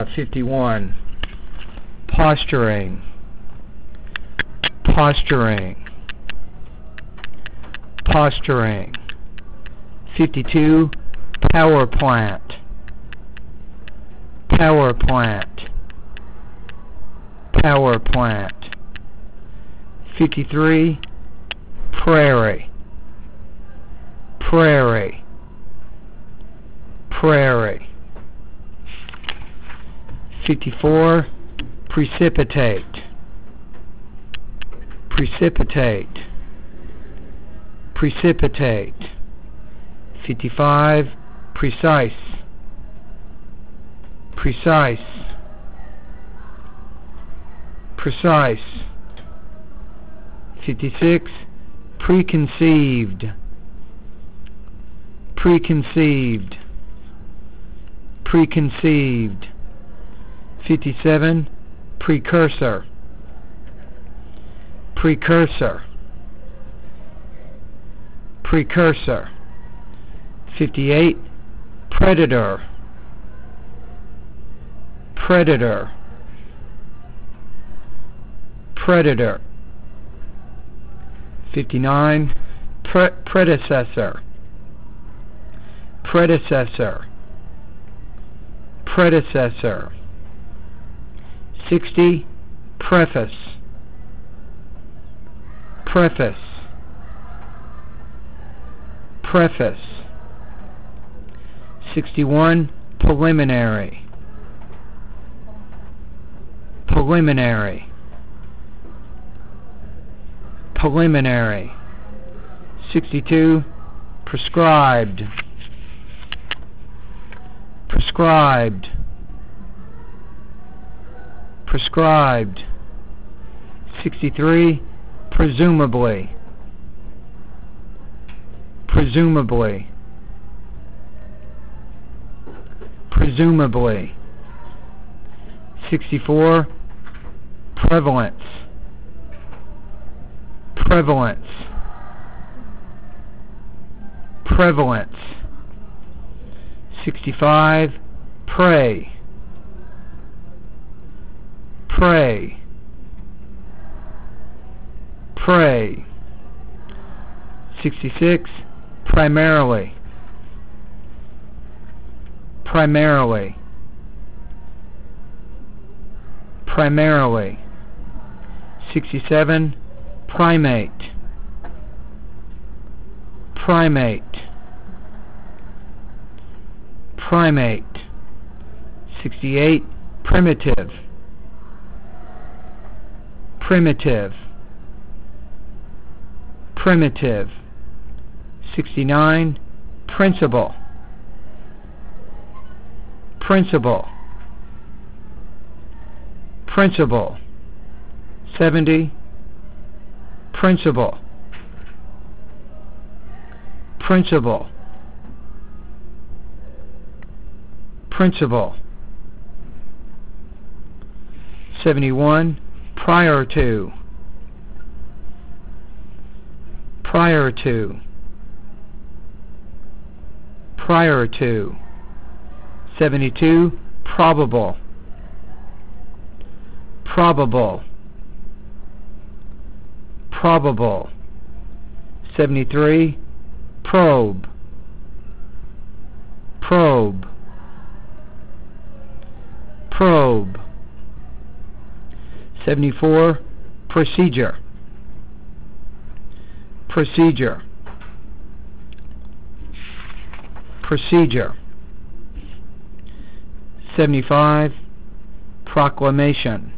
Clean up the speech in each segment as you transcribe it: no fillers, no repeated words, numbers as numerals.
51. Posturing. Posturing. Posturing. 52. Power plant. Power plant. Power plant. 53. Prairie. Prairie. Prairie. 54. Precipitate. Precipitate. Precipitate. 55. Precise. Precise. Precise. 56. Preconceived. Preconceived. Preconceived. 57. Precursor. Precursor. Precursor. 58. Predator. Predator. Predator. 59. Predecessor. Predecessor. Predecessor. 60. Preface. Preface. Preface. 61. Preliminary. Preliminary. Preliminary. 62. Prescribed. Prescribed. Prescribed. 63. Presumably. Presumably. Presumably. 64. Prevalence. Prevalence. Prevalence. 65. Prey. Prey. Prey. 66. Primarily. Primarily. Primarily. 67. Primate. Primate. Primate. 68. Primitive. Primitive. Primitive. 69. Principle. Principle. Principle. 70. Principle. Principle. Principle. 71. Prior to. Prior to. Prior to. 72. Probable. Probable. Probable. 73. Probe. Probe. Probe. 74. Procedure. Procedure. Procedure. 75. Proclamation.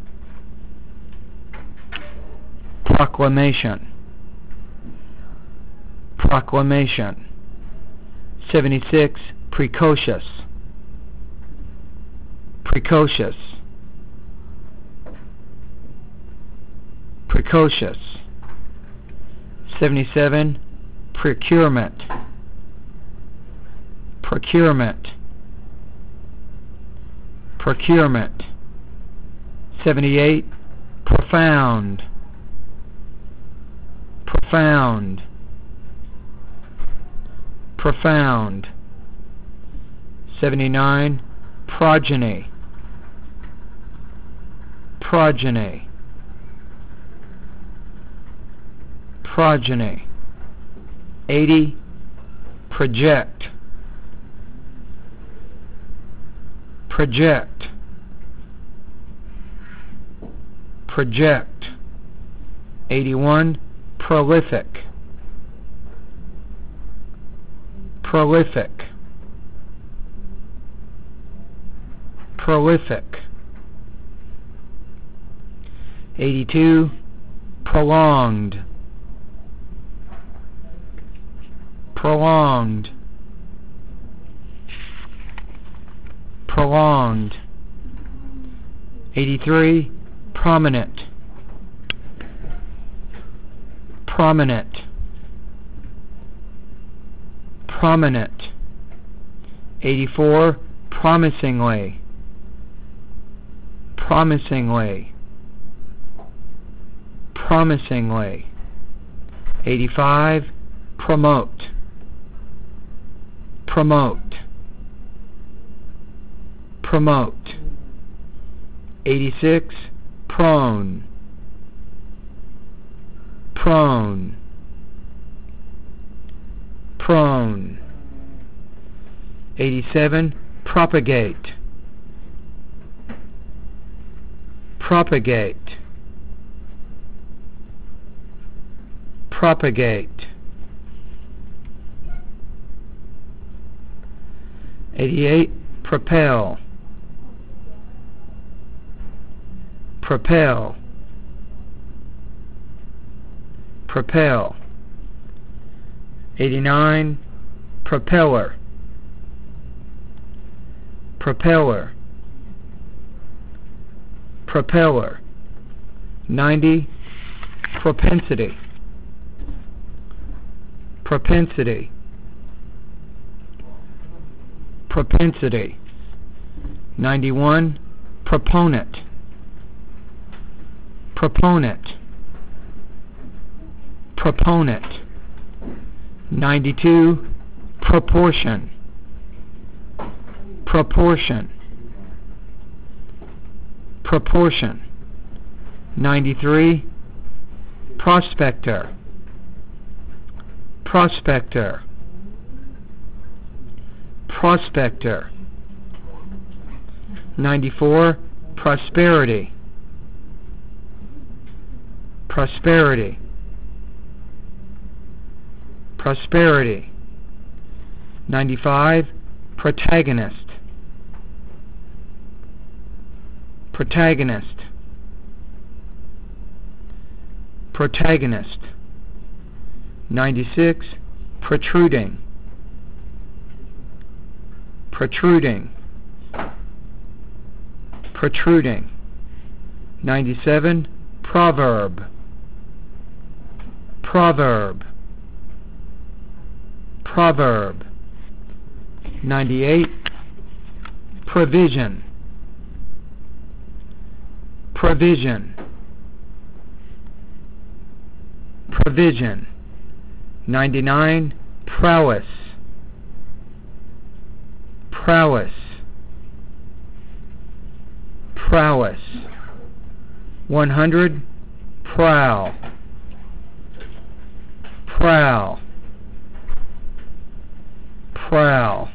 Proclamation. Proclamation. 76. Precocious. Precocious. Precocious. 77. Procurement. Procurement. Procurement. 78. Profound. Profound. Profound. 79. Progeny. progeny, progeny. 80, project, project, project. 81, prolific, prolific, prolific. 82, prolonged, prolonged, prolonged. 83, prominent, prominent, prominent. 84, promisingly, promisingly, promisingly. 85, promote, promote, promote. 86, prone, prone, prone. 87, propagate, propagate, propagate. 88, propel, propel, propel. 89, propeller, propeller, propeller. 90, propensity, propensity, propensity. 91, proponent, proponent, proponent. 92, proportion, proportion, proportion. 93, prospector, prospector, prospector. 94, prosperity, prosperity, prosperity. 95, protagonist, protagonist, protagonist. 96, protruding, protruding, protruding. 97, proverb, proverb, proverb. 98, provision, provision, provision. 99, prowess, prowess, prowess. 100, prowl, prowl, prowl.